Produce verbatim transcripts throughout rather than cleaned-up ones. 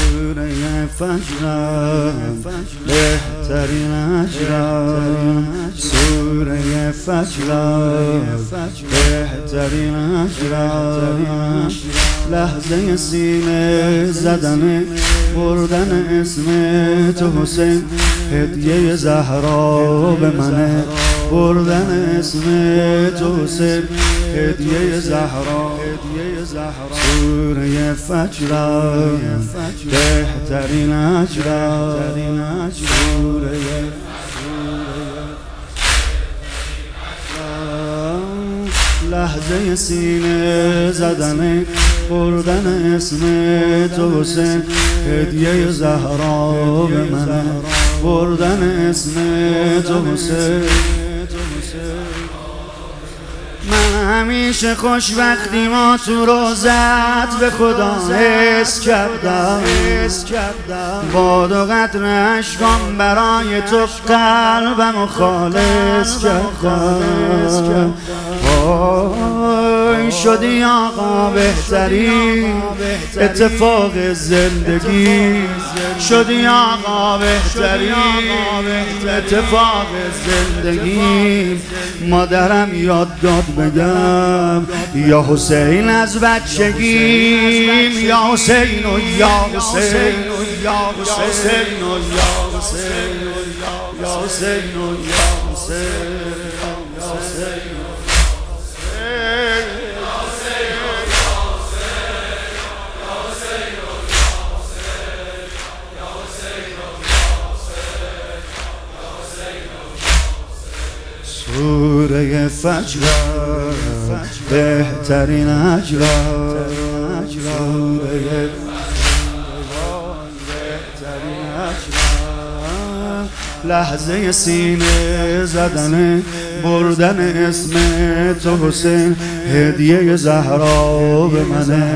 سوره فجرم بهترین اجرم، سوره فجرم بهترین اجرم، لحظه سینه زدن بردن اسم تو حسین، هدیه زهرا به منه بردن اسم تو حسین، هدیه زهرا سوره فجرم بهترین اجرم، سوره لحظه سینه زدن بردن اسم تو حسین، هدیه زهرا به منه بردن اسم تو حسین. من همیشه خوشبختی ما تو روزت به خدا حس کردم، با دو قطره اشکام برای تو قلبم خالص کردم. وای شدی آقا بهترین اتفاق زندگی، شدی آقا بهترین اتفاق زندگی. مادرم یاد داد بگم یا حسین از بچگیم، یا حسین و یا حسین و یا حسین و یا حسین و یا حسین و یا حسین. سوره فجرم بهترین اجرم، سوره بهترین اجرم، لحظه سینه زدن بردن اسم تو حسین، هدیه زهرا به منه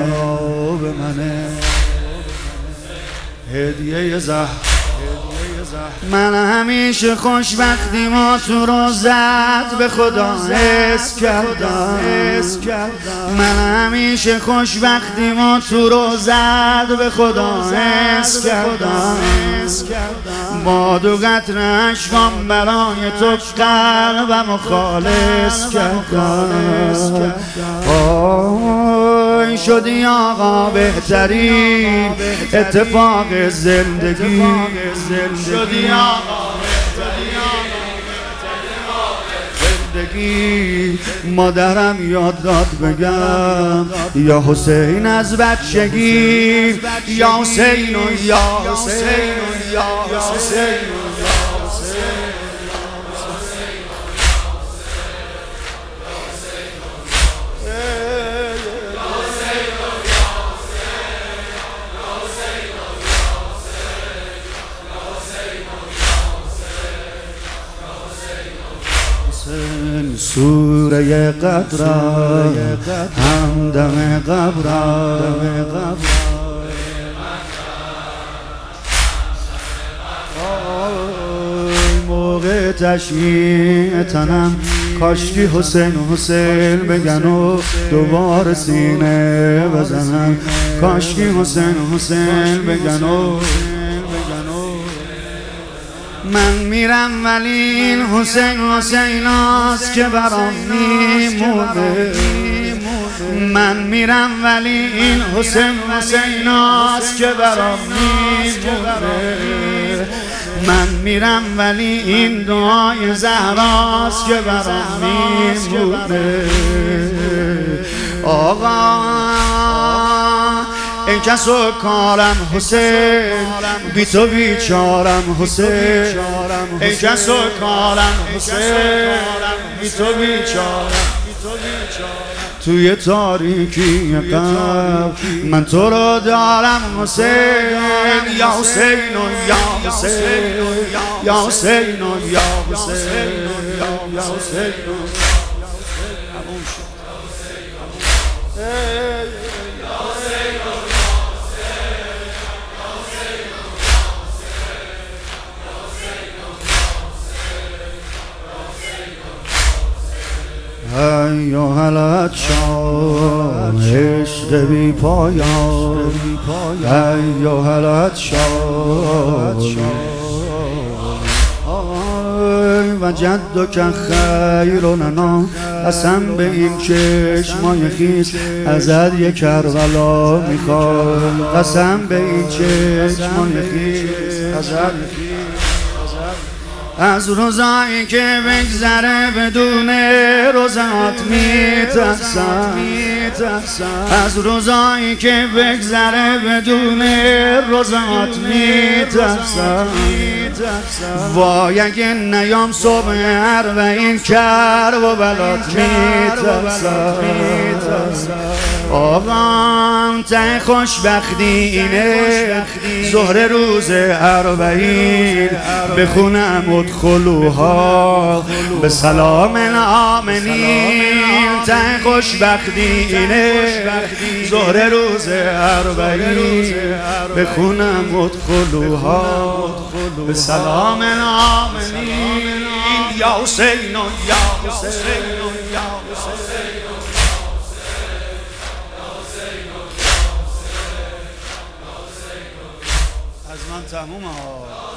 هدیه زهرا. من همیشه خوشبختی ما تو روزت به خدا حس کردم، من همیشه خوشبختی ما تو روزت به خدا حس کردم، با دو قطره اشکام برای تو قلبم خالص کردم. آی شدی آقا بهترین اتفاق زندگی، شدی آقا زندگی. مادرم یاد داد بگم یا حسین از بچگی، یا حسین و یا حسین و یا حسین و سوره قدرم همدم قبرم، موقع تشمیع تنم کاشکی حسین و حسین بگن و دوباره سینه بزنم، کاشکی حسین و حسین بگن و من میرم ولی این حسین حسین هاست که برام میمونه، من میرم ولی این حسین حسین هاست که برام میمونه، من میرم ولی این دعای زهراست که برام میمونه. آقا ای کس و کارم حسین، بی تو بیچارم حسین، ای کس و کارم حسین، بی تو بیچارم. توی تاریکی قلب من تو رو دارم حسین، یا حسین و یا حسین یا حسین و یا حسین یا حسین. ایها العطشان عشق بی پایان ایها العطشان و جدک خیر لنا قسم به این چشمای خیس ازت یک کربلا میخوام قسم به این چشمای خیس ازت از روزایی که بگذره بدون روزات میترسم از روزایی که بگذره بدون روزات میترسم وای اگه نیام صبح اربعین کر و بلات میترسم آقام ته خوشبختی اینه ظهر روز اربعین بخونم ادخلوها به سلام آمنین ته خوشبختی اینه ظهر روز اربعین بخونم ادخلوها به سلام آمنین یا حسین یا حسین یا حسین از من تمومه ها